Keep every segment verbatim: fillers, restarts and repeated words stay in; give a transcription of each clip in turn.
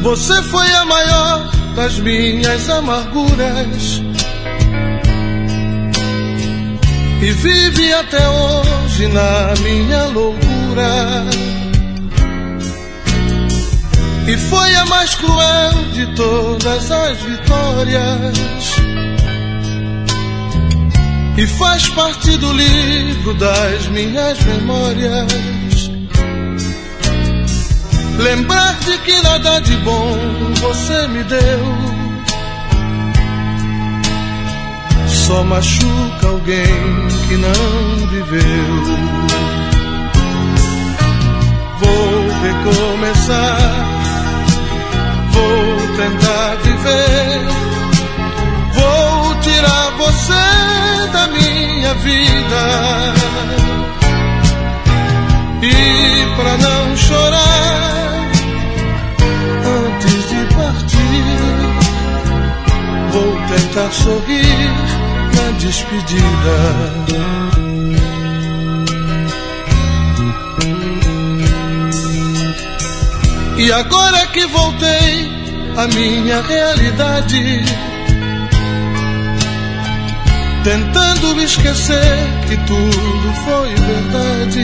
Você foi a maior das minhas amarguras e vive até hoje na minha loucura. E foi a mais cruel de todas as vitórias e faz parte do livro das minhas memórias. Lembrar de que nada de bom você me deu só machuca alguém que não viveu. Vou recomeçar, vou tentar viver, vou tirar você da minha vida. E pra não chorar antes de partir, vou tentar sorrir na despedida. E agora que voltei à minha realidade, tentando esquecer que tudo foi verdade,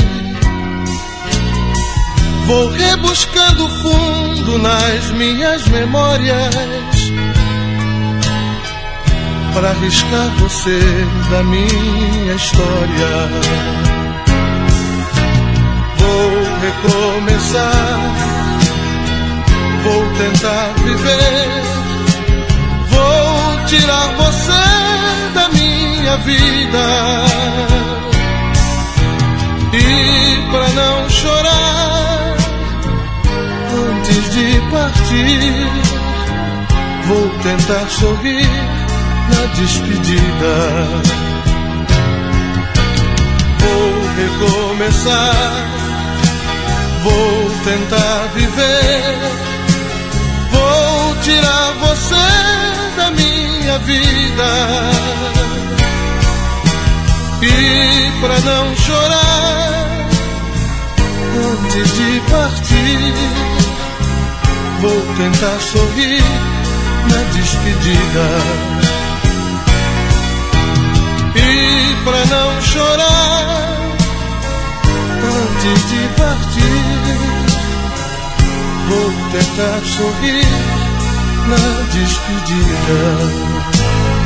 vou rebuscando fundo nas minhas memórias para arriscar você da minha história. Vou recomeçar, vou tentar viver, vou tirar você da minha vida. E pra não chorar antes de partir, vou tentar sorrir na despedida. Vou recomeçar, vou tentar viver, vou tirar você da minha vida. E pra não chorar antes de partir, vou tentar sorrir na despedida. E pra não chorar antes de partir, vou tentar sorrir na despedida.